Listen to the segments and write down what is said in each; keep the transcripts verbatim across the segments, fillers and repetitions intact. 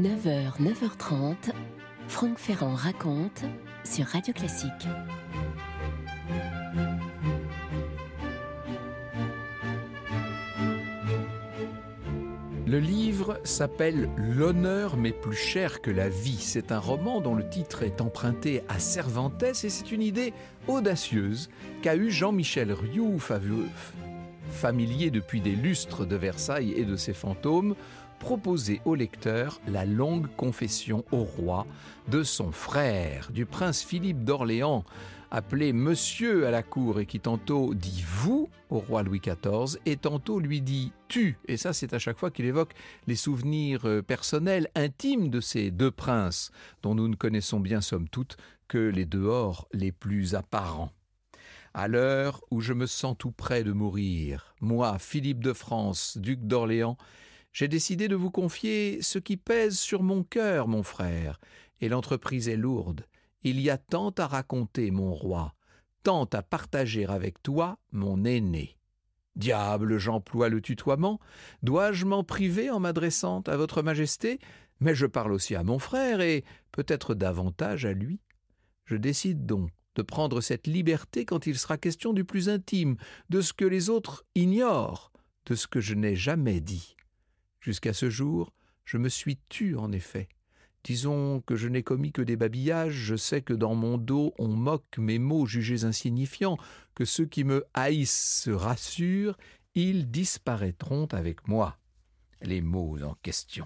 neuf heures, neuf heures trente, Franck Ferrand raconte sur Radio Classique. Le livre s'appelle « L'honneur m'est plus cher que la vie ». C'est un roman dont le titre est emprunté à Cervantes et c'est une idée audacieuse qu'a eue Jean-Michel Rioux, familier depuis des lustres de Versailles et de ses fantômes, proposer au lecteur la longue confession au roi de son frère, du prince Philippe d'Orléans, appelé monsieur à la cour et qui tantôt dit vous au roi Louis quatorze et tantôt lui dit tu. Et ça, c'est à chaque fois qu'il évoque les souvenirs personnels, intimes de ces deux princes, dont nous ne connaissons bien somme toute que les dehors les plus apparents. À l'heure où je me sens tout près de mourir, moi, Philippe de France, duc d'Orléans, j'ai décidé de vous confier ce qui pèse sur mon cœur, mon frère, et l'entreprise est lourde. Il y a tant à raconter, mon roi, tant à partager avec toi, mon aîné. Diable, j'emploie le tutoiement. Dois-je m'en priver en m'adressant à votre majesté? Mais je parle aussi à mon frère et peut-être davantage à lui. Je décide donc de prendre cette liberté quand il sera question du plus intime, de ce que les autres ignorent, de ce que je n'ai jamais dit. Jusqu'à ce jour, je me suis tu en effet. Disons que je n'ai commis que des babillages, je sais que dans mon dos on moque mes mots jugés insignifiants, que ceux qui me haïssent se rassurent, ils disparaîtront avec moi. Les mots en question.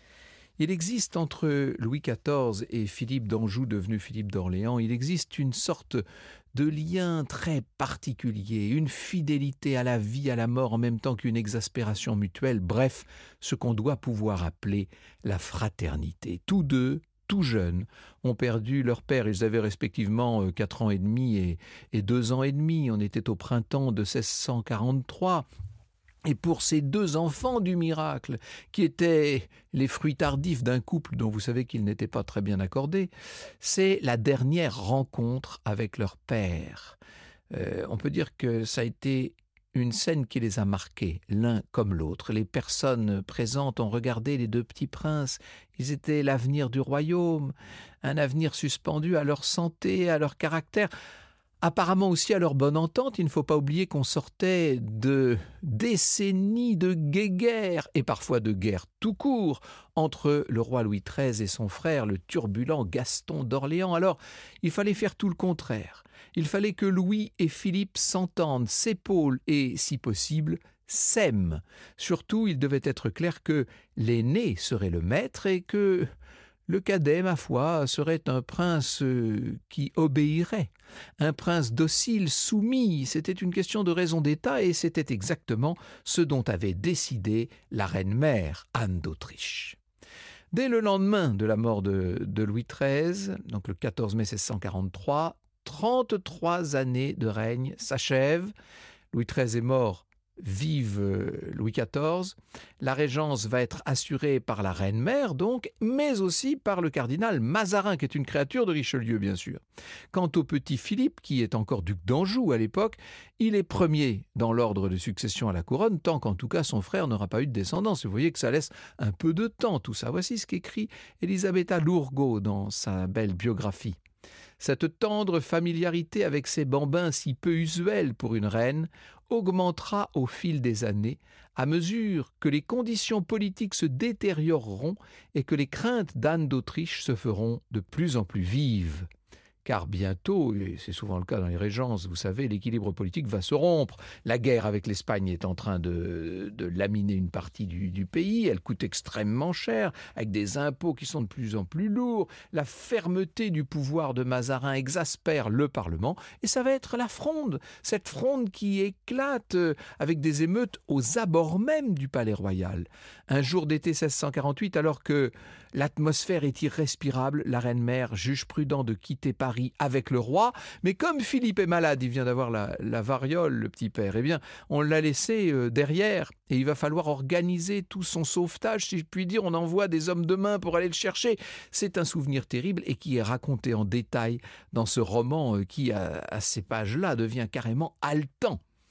Il existe entre Louis quatorze et Philippe d'Anjou, devenu Philippe d'Orléans, il existe une sorte de lien très particulier, une fidélité à la vie, à la mort, en même temps qu'une exaspération mutuelle, bref, ce qu'on doit pouvoir appeler la fraternité. Tous deux, tout jeunes, ont perdu leur père. Ils avaient respectivement quatre ans et demi et, et deux ans et demi. On était au printemps de seize cent quarante-trois. Et pour ces deux enfants du miracle, qui étaient les fruits tardifs d'un couple dont vous savez qu'ils n'étaient pas très bien accordés, c'est la dernière rencontre avec leur père. Euh, on peut dire que ça a été une scène qui les a marqués, l'un comme l'autre. Les personnes présentes ont regardé les deux petits princes. Ils étaient l'avenir du royaume, un avenir suspendu à leur santé, à leur caractère. Apparemment aussi à leur bonne entente, il ne faut pas oublier qu'on sortait de décennies de guéguerre, et parfois de guerre tout court, entre le roi Louis treize et son frère, le turbulent Gaston d'Orléans. Alors, il fallait faire tout le contraire. Il fallait que Louis et Philippe s'entendent, s'épaulent et, si possible, s'aiment. Surtout, il devait être clair que l'aîné serait le maître et que le cadet, ma foi, serait un prince qui obéirait, un prince docile, soumis. C'était une question de raison d'État et c'était exactement ce dont avait décidé la reine-mère, Anne d'Autriche. Dès le lendemain de la mort de, de Louis treize, donc le quatorze mai seize cent quarante-trois, trente-trois années de règne s'achèvent. Louis treize est mort. Vive Louis quatorze. La régence va être assurée par la reine-mère, donc, mais aussi par le cardinal Mazarin, qui est une créature de Richelieu, bien sûr. Quant au petit Philippe, qui est encore duc d'Anjou à l'époque, il est premier dans l'ordre de succession à la couronne, tant qu'en tout cas son frère n'aura pas eu de descendance. Vous voyez que ça laisse un peu de temps, tout ça. Voici ce qu'écrit Elisabetta Lourgaud dans sa belle biographie. Cette tendre familiarité avec ces bambins si peu usuels pour une reine augmentera au fil des années à mesure que les conditions politiques se détérioreront et que les craintes d'Anne d'Autriche se feront de plus en plus vives. Car bientôt, et c'est souvent le cas dans les régences, vous savez, l'équilibre politique va se rompre. La guerre avec l'Espagne est en train de, de laminer une partie du, du pays. Elle coûte extrêmement cher, avec des impôts qui sont de plus en plus lourds. La fermeté du pouvoir de Mazarin exaspère le Parlement. Et ça va être la fronde, cette fronde qui éclate avec des émeutes aux abords même du palais royal. Un jour d'été seize cent quarante-huit, alors que l'atmosphère est irrespirable, la reine-mère juge prudent de quitter Paris avec le roi, mais comme Philippe est malade, il vient d'avoir la, la variole, le petit père, eh bien, on l'a laissé euh, derrière, et il va falloir organiser tout son sauvetage, si je puis dire, on envoie des hommes de main pour aller le chercher. C'est un souvenir terrible, et qui est raconté en détail dans ce roman euh, qui, à, à ces pages-là, devient carrément haletant.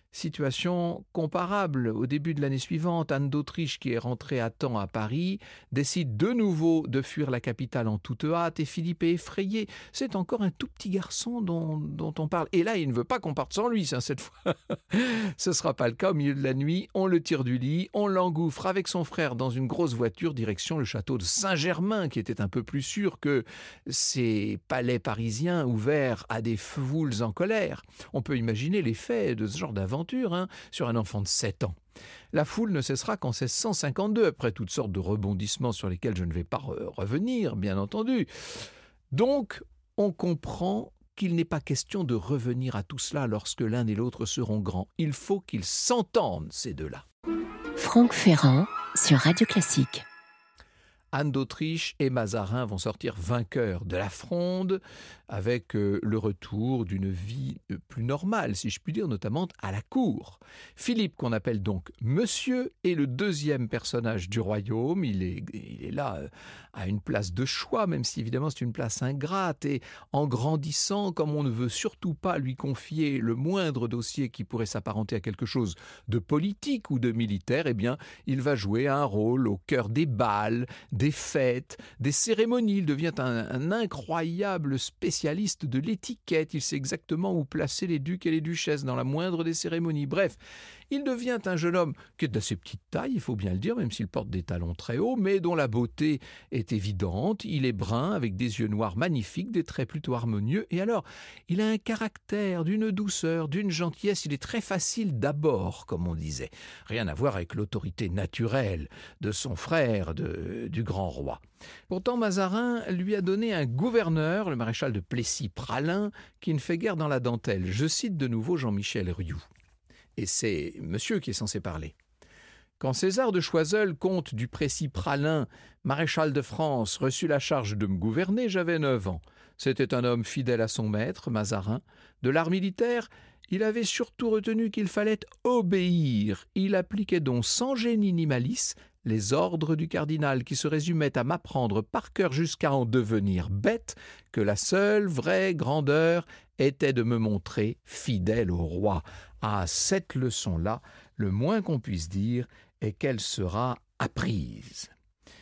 Situation comparable. Au début de l'année suivante, Anne d'Autriche, qui est rentrée à temps à Paris, décide de nouveau de fuir la capitale en toute hâte et Philippe est effrayé. C'est encore un tout petit garçon dont, dont on parle. Et là, il ne veut pas qu'on parte sans lui, hein, cette fois. Ce ne sera pas le cas. Au milieu de la nuit, on le tire du lit, on l'engouffre avec son frère dans une grosse voiture direction le château de Saint-Germain, qui était un peu plus sûr que ces palais parisiens ouverts à des foules en colère. On peut imaginer l'effet de ce genre d'aventure Hein, sur un enfant de sept ans. La foule ne cessera qu'en seize cent cinquante-deux, après toutes sortes de rebondissements sur lesquels je ne vais pas re- revenir, bien entendu. Donc, on comprend qu'il n'est pas question de revenir à tout cela lorsque l'un et l'autre seront grands. Il faut qu'ils s'entendent, ces deux-là. Franck Ferrand sur Radio Classique. Anne d'Autriche et Mazarin vont sortir vainqueurs de la Fronde avec euh, le retour d'une vie euh, plus normale, si je puis dire, notamment à la cour. Philippe, qu'on appelle donc Monsieur, est le deuxième personnage du royaume. Il est, il est là euh, à une place de choix, même si évidemment c'est une place ingrate. Et en grandissant, comme on ne veut surtout pas lui confier le moindre dossier qui pourrait s'apparenter à quelque chose de politique ou de militaire, eh bien, il va jouer un rôle au cœur des bals, des fêtes, des cérémonies. Il devient un, un incroyable spécialiste de l'étiquette. Il sait exactement où placer les ducs et les duchesses dans la moindre des cérémonies. Bref, il devient un jeune homme qui est d'assez petite taille, il faut bien le dire, même s'il porte des talons très hauts, mais dont la beauté est évidente. Il est brun, avec des yeux noirs magnifiques, des traits plutôt harmonieux. Et alors, il a un caractère, d'une douceur, d'une gentillesse. Il est très facile d'abord, comme on disait. Rien à voir avec l'autorité naturelle de son frère, de, du grand roi. Pourtant, Mazarin lui a donné un gouverneur, le maréchal de Plessis-Praslin, qui ne fait guère dans la dentelle. Je cite de nouveau Jean-Michel Rioux. Et c'est monsieur qui est censé parler. Quand César de Choiseul, comte du Plessis-Praslin, maréchal de France, reçut la charge de me gouverner, j'avais neuf ans. C'était un homme fidèle à son maître, Mazarin. De l'art militaire, il avait surtout retenu qu'il fallait obéir. Il appliquait donc sans génie ni malice les ordres du cardinal qui se résumaient à m'apprendre par cœur jusqu'à en devenir bête que la seule vraie grandeur était de me montrer fidèle au roi. À cette leçon-là, le moins qu'on puisse dire est qu'elle sera apprise.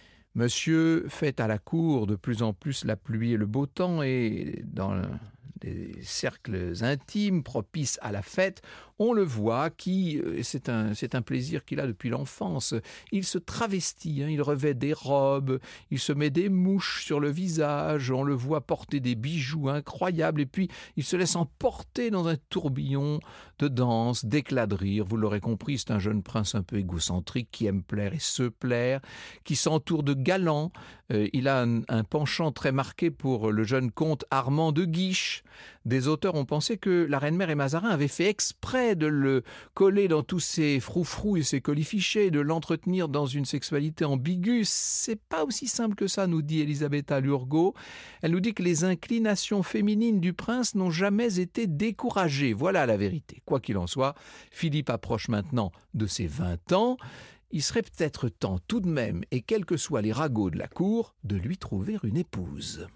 Monsieur fait à la cour de plus en plus la pluie et le beau temps et dans des cercles intimes propices à la fête, on le voit qui, c'est un, c'est un plaisir qu'il a depuis l'enfance, il se travestit, hein, il revêt des robes, il se met des mouches sur le visage, on le voit porter des bijoux incroyables et puis il se laisse emporter dans un tourbillon de danse, d'éclat de rire. Vous l'aurez compris, c'est un jeune prince un peu égocentrique qui aime plaire et se plaire, qui s'entoure de galants. Euh, il a un, un penchant très marqué pour le jeune comte Armand de Guiche. Des auteurs ont pensé que la reine-mère et Mazarin avaient fait exprès de le coller dans tous ses froufrous et ses colifichets, de l'entretenir dans une sexualité ambiguë. C'est pas aussi simple que ça, nous dit Elisabetta Lurgo. Elle nous dit que les inclinations féminines du prince n'ont jamais été découragées. Voilà la vérité. Quoi qu'il en soit, Philippe approche maintenant de ses vingt ans. Il serait peut-être temps tout de même, et quels que soient les ragots de la cour, de lui trouver une épouse.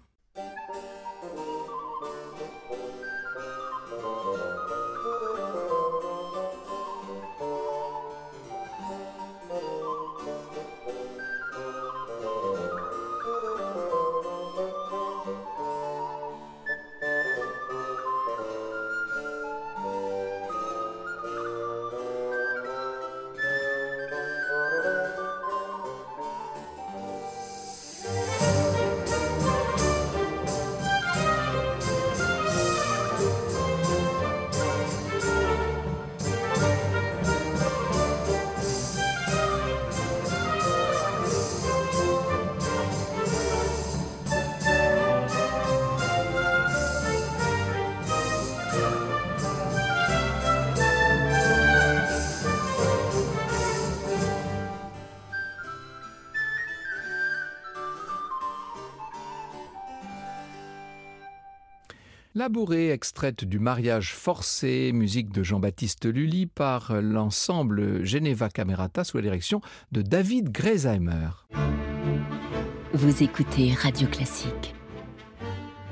La bourrée, extraite du Mariage forcé, musique de Jean-Baptiste Lully par l'ensemble Geneva Camerata sous la direction de David Greisheimer. Vous écoutez Radio Classique.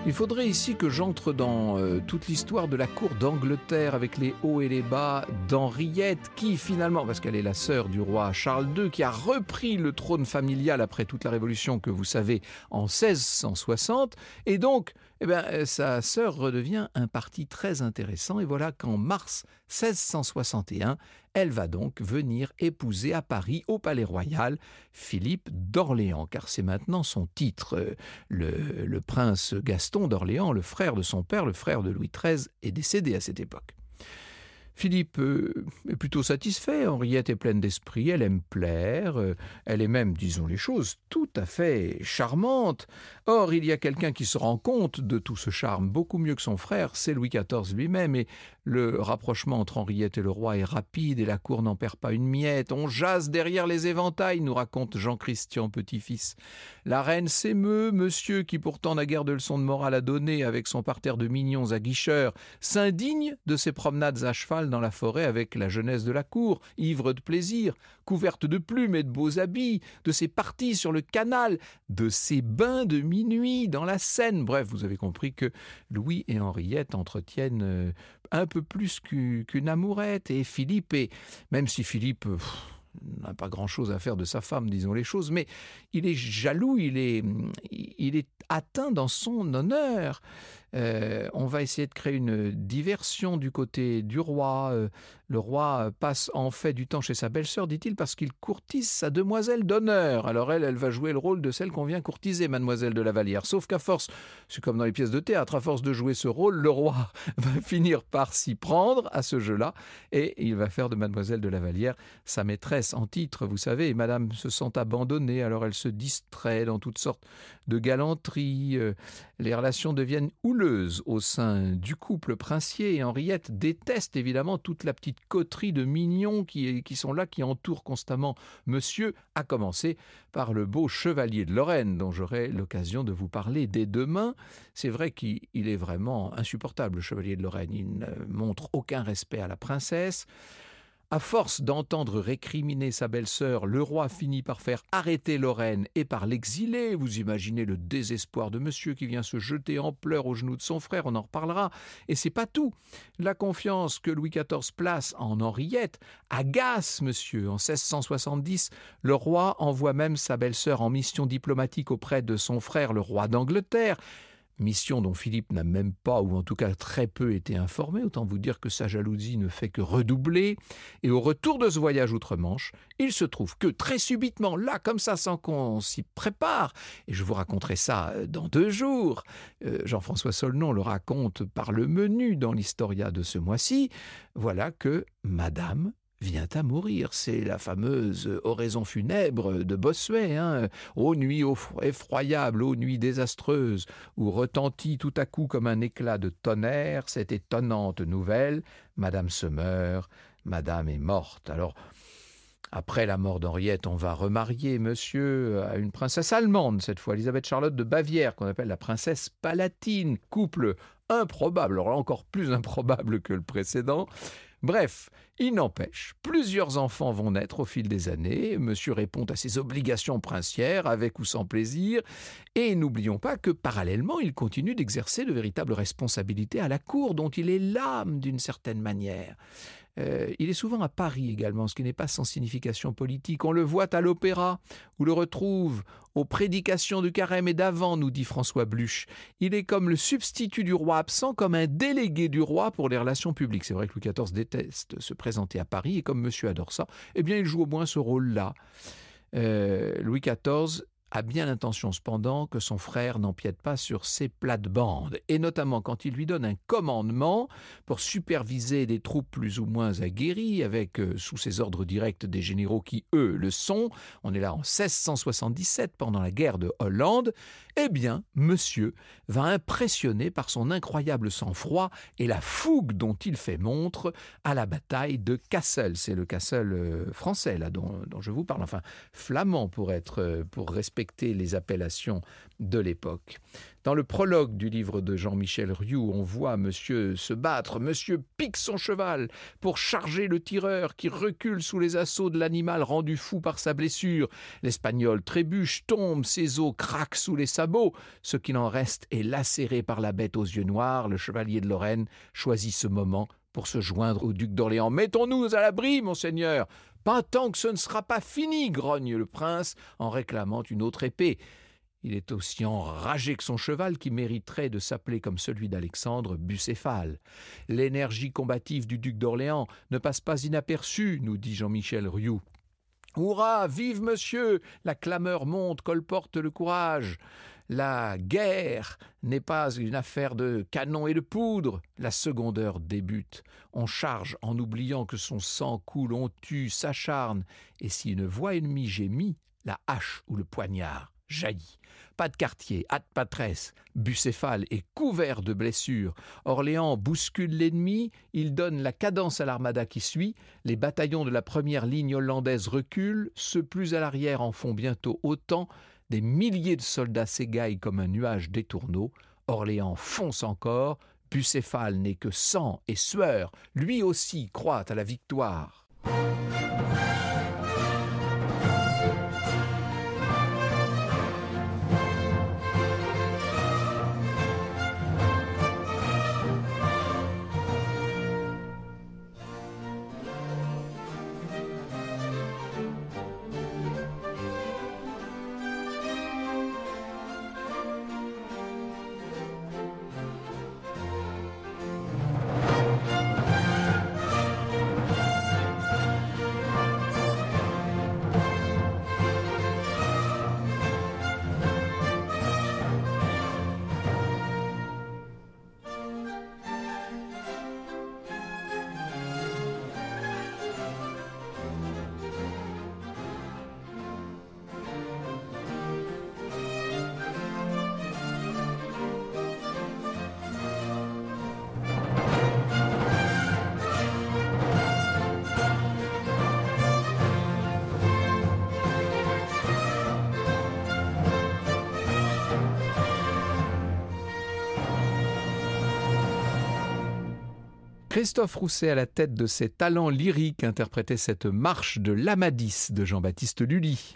Il faudrait ici que j'entre dans euh, toute l'histoire de la cour d'Angleterre avec les hauts et les bas d'Henriette qui finalement, parce qu'elle est la sœur du roi Charles deux, qui a repris le trône familial après toute la révolution que vous savez en seize cent soixante, et donc eh bien, sa sœur redevient un parti très intéressant, et voilà qu'en mars seize cent soixante et un, elle va donc venir épouser à Paris, au Palais Royal, Philippe d'Orléans, car c'est maintenant son titre. Le, le prince Gaston d'Orléans, le frère de son père, le frère de Louis treize, est décédé à cette époque. Philippe euh, est plutôt satisfait, Henriette est pleine d'esprit, elle aime plaire, euh, elle est même, disons les choses, tout à fait charmante. Or, il y a quelqu'un qui se rend compte de tout ce charme, beaucoup mieux que son frère, c'est Louis quatorze lui-même, et le rapprochement entre Henriette et le roi est rapide, et la cour n'en perd pas une miette. On jase derrière les éventails, nous raconte Jean-Christian Petit-Fils. La reine s'émeut, monsieur, qui pourtant n'a guère de leçons de morale à donner avec son parterre de mignons à guicheurs, s'indigne de ses promenades à cheval dans la forêt avec la jeunesse de la cour, ivre de plaisir, couverte de plumes et de beaux habits, de ses parties sur le canal, de ses bains de minuit dans la Seine. Bref, vous avez compris que Louis et Henriette entretiennent euh, un peu plus qu'une amourette, et Philippe, et même si Philippe pff, n'a pas grand-chose à faire de sa femme, disons les choses, mais il est jaloux, il est, il est atteint dans son honneur. Euh, on va essayer de créer une diversion du côté du roi. Euh, le roi passe en fait du temps chez sa belle-sœur, dit-il, parce qu'il courtise sa demoiselle d'honneur. Alors elle, elle va jouer le rôle de celle qu'on vient courtiser, mademoiselle de la Vallière. Sauf qu'à force, c'est comme dans les pièces de théâtre, à force de jouer ce rôle, le roi va finir par s'y prendre à ce jeu-là, et il va faire de mademoiselle de la Vallière sa maîtresse en titre, vous savez. Et madame se sent abandonnée, alors elle se distrait dans toutes sortes de galanteries. Euh, les relations deviennent houleuses au sein du couple princier, et Henriette déteste évidemment toute la petite coterie de mignons qui, qui sont là, qui entourent constamment monsieur, à commencer par le beau chevalier de Lorraine, dont j'aurai l'occasion de vous parler dès demain. C'est vrai qu'il est vraiment insupportable, le chevalier de Lorraine. Il ne montre aucun respect à la princesse. À force d'entendre récriminer sa belle-sœur, le roi finit par faire arrêter Lorraine et par l'exiler. Vous imaginez le désespoir de monsieur qui vient se jeter en pleurs aux genoux de son frère, on en reparlera. Et c'est pas tout. La confiance que Louis quatorze place en Henriette agace monsieur. En seize cent soixante-dix, le roi envoie même sa belle-sœur en mission diplomatique auprès de son frère, le roi d'Angleterre. Mission dont Philippe n'a même pas, ou en tout cas très peu, été informé. Autant vous dire que sa jalousie ne fait que redoubler. Et au retour de ce voyage outre-Manche, il se trouve que très subitement, là, comme ça, sans qu'on s'y prépare, et je vous raconterai ça dans deux jours, euh, Jean-François Solnon le raconte par le menu dans l'Historia de ce mois-ci, voilà que Madame vient à mourir. C'est la fameuse oraison funèbre de Bossuet, hein. Ô nuit effroyable, ô nuit désastreuse, où retentit tout à coup comme un éclat de tonnerre cette étonnante nouvelle, Madame se meurt, Madame est morte. Alors, après la mort d'Henriette, on va remarier monsieur à une princesse allemande, cette fois, Elisabeth Charlotte de Bavière, qu'on appelle la princesse palatine, couple improbable, alors là encore plus improbable que le précédent. Bref, il n'empêche, plusieurs enfants vont naître au fil des années. Monsieur répond à ses obligations princières, avec ou sans plaisir. Et n'oublions pas que, parallèlement, il continue d'exercer de véritables responsabilités à la cour, dont il est l'âme d'une certaine manière. Euh, il est souvent à Paris également, ce qui n'est pas sans signification politique. On le voit à l'opéra, où le retrouve aux prédications du carême et d'avant, nous dit François Bluch. Il est comme le substitut du roi absent, comme un délégué du roi pour les relations publiques. C'est vrai que Louis quatorze déteste se présenter à Paris, et comme monsieur adore ça, eh bien il joue au moins ce rôle-là. Euh, Louis quatorze a bien l'intention cependant que son frère n'empiète pas sur ses plates-bandes, et notamment quand il lui donne un commandement pour superviser des troupes plus ou moins aguerries, avec euh, sous ses ordres directs des généraux qui, eux, le sont. On est là en seize cent soixante-dix-sept, pendant la guerre de Hollande. Eh bien, monsieur va impressionner par son incroyable sang-froid et la fougue dont il fait montre à la bataille de Cassel. C'est le Cassel euh, français, là, dont, dont je vous parle, enfin, flamand pour être, euh, pour respecter respecter les appellations de l'époque. Dans le prologue du livre de Jean-Michel Rioux, on voit monsieur se battre. Monsieur pique son cheval pour charger le tireur qui recule sous les assauts de l'animal rendu fou par sa blessure. L'Espagnol trébuche, tombe, ses os craquent sous les sabots. Ce qu'il en reste est lacéré par la bête aux yeux noirs. Le chevalier de Lorraine choisit ce moment pour se joindre au duc d'Orléans. « Mettons-nous à l'abri, monseigneur !»« Pas tant que ce ne sera pas fini !» grogne le prince en réclamant une autre épée. Il est aussi enragé que son cheval qui mériterait de s'appeler comme celui d'Alexandre Bucéphale. L'énergie combative du duc d'Orléans ne passe pas inaperçue, nous dit Jean-Michel Rioux. « Hurrah, vive monsieur !» La clameur monte, colporte le courage. La guerre n'est pas une affaire de canon et de poudre. La seconde heure débute. On charge en oubliant que son sang coule, on tue, s'acharne. Et si une voix ennemie gémit, la hache ou le poignard jaillit. Pas de quartier, hâte patresse. Bucéphale est couvert de blessures. Orléans bouscule l'ennemi, il donne la cadence à l'armada qui suit. Les bataillons de la première ligne hollandaise reculent, ceux plus à l'arrière en font bientôt autant. Des milliers de soldats s'égaillent comme un nuage des tourneaux. Orléans fonce encore. Bucéphale n'est que sang et sueur. Lui aussi croit à la victoire. Christophe Rousset, à la tête de ses talents lyriques, interprétait cette marche de l'Amadis de Jean-Baptiste Lully.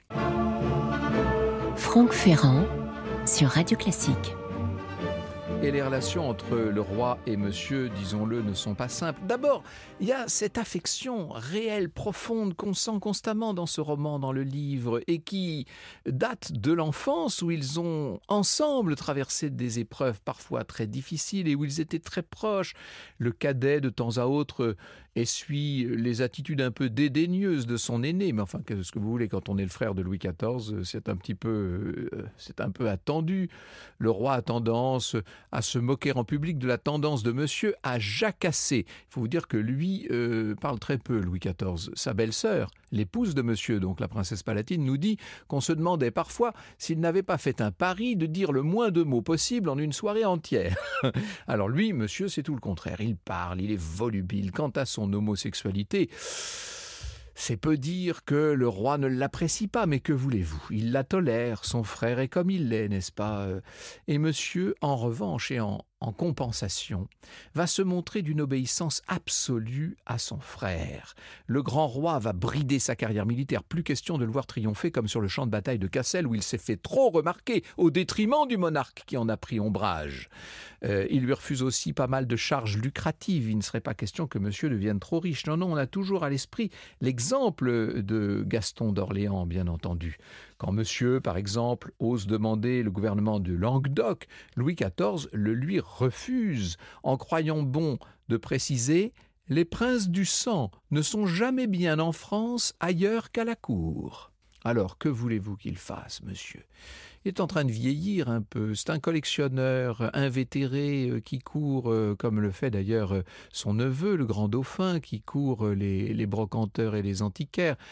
Franck Ferrand sur Radio Classique. Et les relations entre le roi et monsieur, disons-le, ne sont pas simples. D'abord, il y a cette affection réelle, profonde, qu'on sent constamment dans ce roman, dans le livre, et qui date de l'enfance, où ils ont ensemble traversé des épreuves parfois très difficiles et où ils étaient très proches. Le cadet, de temps à autre, essuie les attitudes un peu dédaigneuses de son aîné. Mais enfin, qu'est-ce que vous voulez, quand on est le frère de Louis quatorze, c'est un petit peu, c'est un peu attendu. Le roi a tendance à se moquer en public de la tendance de monsieur à jacasser. Il faut vous dire que lui euh, parle très peu, Louis quatorze. Sa belle-sœur, l'épouse de monsieur, donc la princesse Palatine, nous dit qu'on se demandait parfois s'il n'avait pas fait un pari de dire le moins de mots possible en une soirée entière. Alors lui, monsieur, c'est tout le contraire. Il parle, il est volubile. Quant à son homosexualité, c'est peu dire que le roi ne l'apprécie pas, mais que voulez-vous? Il la tolère, son frère est comme il l'est, n'est-ce pas? Et monsieur, en revanche et en, en compensation, va se montrer d'une obéissance absolue à son frère. Le grand roi va brider sa carrière militaire, plus question de le voir triompher comme sur le champ de bataille de Cassel où il s'est fait trop remarquer au détriment du monarque qui en a pris ombrage. Euh, il lui refuse aussi pas mal de charges lucratives. Il ne serait pas question que monsieur devienne trop riche. Non, non, on a toujours à l'esprit l'exemple de Gaston d'Orléans, bien entendu. Quand monsieur, par exemple, ose demander le gouvernement de Languedoc, Louis quatorze le lui refuse, en croyant bon de préciser « Les princes du sang ne sont jamais bien en France ailleurs qu'à la cour ». Alors, que voulez-vous qu'il fasse, monsieur ? Il est en train de vieillir un peu. C'est un collectionneur invétéré qui court, comme le fait d'ailleurs son neveu, le grand dauphin, qui court les, les brocanteurs et les antiquaires.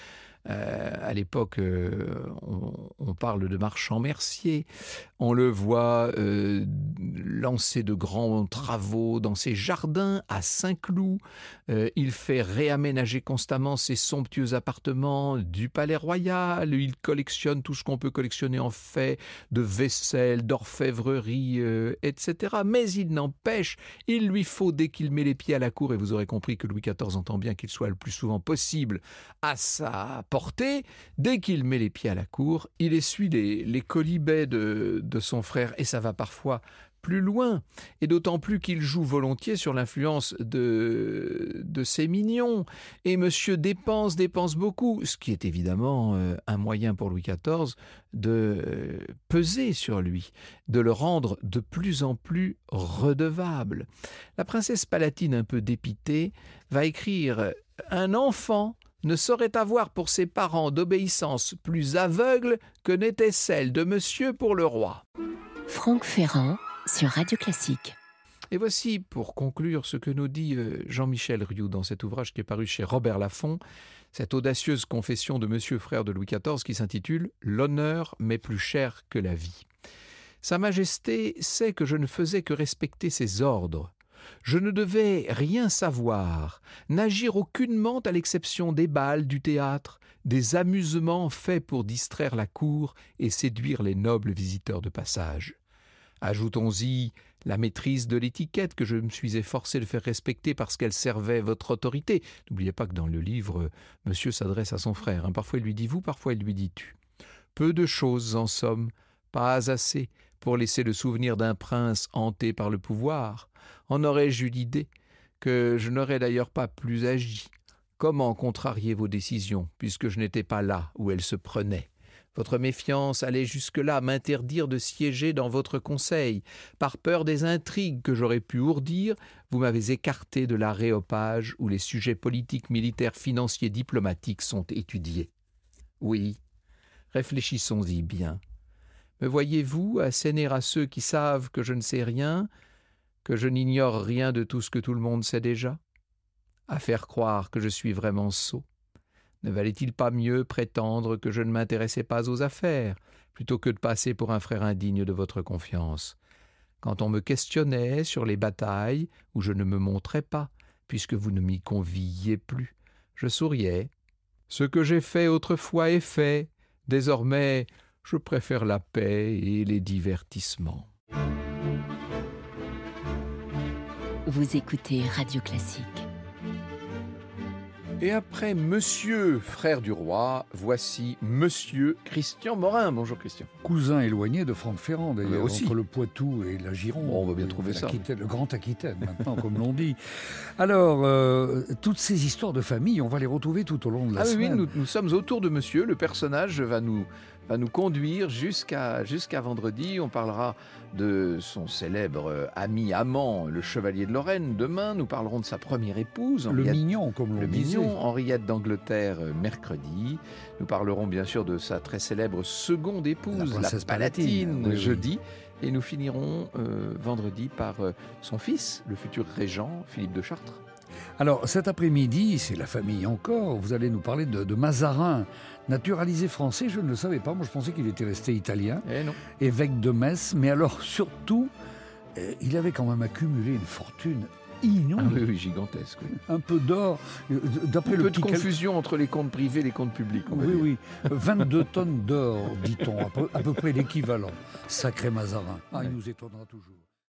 Euh, à l'époque, euh, on, on parle de marchand mercier. On le voit euh, lancer de grands travaux dans ses jardins à Saint-Cloud. Euh, il fait réaménager constamment ses somptueux appartements du Palais Royal. Il collectionne tout ce qu'on peut collectionner en fait de vaisselle, d'orfèvrerie, euh, et cetera. Mais il n'empêche, il lui faut, dès qu'il met les pieds à la cour, et vous aurez compris que Louis quatorze entend bien qu'il soit le plus souvent possible à sa portée, dès qu'il met les pieds à la cour, il essuie les, les colibets de, de son frère, et ça va parfois plus loin, et d'autant plus qu'il joue volontiers sur l'influence de, de ses mignons. Et monsieur dépense, dépense beaucoup, ce qui est évidemment euh, un moyen pour Louis quatorze de euh, peser sur lui, de le rendre de plus en plus redevable. La princesse Palatine, un peu dépitée, va écrire « Un enfant ne saurait avoir pour ses parents d'obéissance plus aveugle que n'était celle de monsieur pour le roi. » Franck Ferrand sur Radio Classique. Et voici, pour conclure, ce que nous dit Jean-Michel Rioux dans cet ouvrage qui est paru chez Robert Laffont, cette audacieuse confession de monsieur frère de Louis quatorze qui s'intitule « L'honneur m'est plus cher que la vie ». Sa Majesté sait que je ne faisais que respecter ses ordres. Je ne devais rien savoir, n'agir aucunement à l'exception des bals, du théâtre, des amusements faits pour distraire la cour et séduire les nobles visiteurs de passage. Ajoutons-y la maîtrise de l'étiquette que je me suis efforcé de faire respecter parce qu'elle servait votre autorité. N'oubliez pas que dans le livre, monsieur s'adresse à son frère. Hein. Parfois il lui dit « vous », parfois il lui dit « tu ». Peu de choses en somme, pas assez pour laisser le souvenir d'un prince hanté par le pouvoir. En aurais-je eu l'idée que je n'aurais d'ailleurs pas plus agi. Comment contrarier vos décisions, puisque je n'étais pas là où elles se prenaient? Votre méfiance allait jusque-là m'interdire de siéger dans votre conseil. Par peur des intrigues que j'aurais pu ourdir, vous m'avez écarté de l'aréopage où les sujets politiques, militaires, financiers, diplomatiques sont étudiés. Oui, réfléchissons-y bien. Me voyez-vous asséner à ceux qui savent que je ne sais rien, que je n'ignore rien de tout ce que tout le monde sait déjà? À faire croire que je suis vraiment sot? Ne valait-il pas mieux prétendre que je ne m'intéressais pas aux affaires, plutôt que de passer pour un frère indigne de votre confiance? Quand on me questionnait sur les batailles, où je ne me montrais pas, puisque vous ne m'y conviiez plus, je souriais. Ce que j'ai fait autrefois est fait. Désormais, je préfère la paix et les divertissements. Vous écoutez Radio Classique. Et après Monsieur, frère du roi, voici Monsieur Christian Morin. Bonjour Christian. Cousin éloigné de Franck Ferrand, d'ailleurs, aussi. Entre le Poitou et la Gironde. Bon, on va bien trouver ça. Le Grand Aquitaine, maintenant, comme l'on dit. Alors, euh, toutes ces histoires de famille, on va les retrouver tout au long de la ah semaine. Oui, nous, nous sommes autour de Monsieur. Le personnage va nous, va nous conduire jusqu'à, jusqu'à vendredi. On parlera de son célèbre ami amant, le chevalier de Lorraine. Demain, nous parlerons de sa première épouse. Le Henriette, mignon, comme l'on le disait. mignon, Henriette d'Angleterre, mercredi. Nous parlerons bien sûr de sa très célèbre seconde épouse, la, la Palatine, Palatine oui, jeudi. Oui. Et nous finirons euh, vendredi par euh, son fils, le futur régent, Philippe de Chartres. Alors, cet après-midi, c'est la famille encore. Vous allez nous parler de, de Mazarin, naturalisé français. Je ne le savais pas. Moi, je pensais qu'il était resté italien. Eh non. Évêque de Metz. Mais alors, surtout, euh, il avait quand même accumulé une fortune inouïe. Ah oui, oui, gigantesque. Oui. Un peu d'or. D'après un le peu petit de confusion cal... entre les comptes privés et les comptes publics. On va oui, dire. oui. vingt-deux tonnes d'or, dit-on. À peu, à peu près l'équivalent. Sacré Mazarin. Ah, il nous étonnera toujours.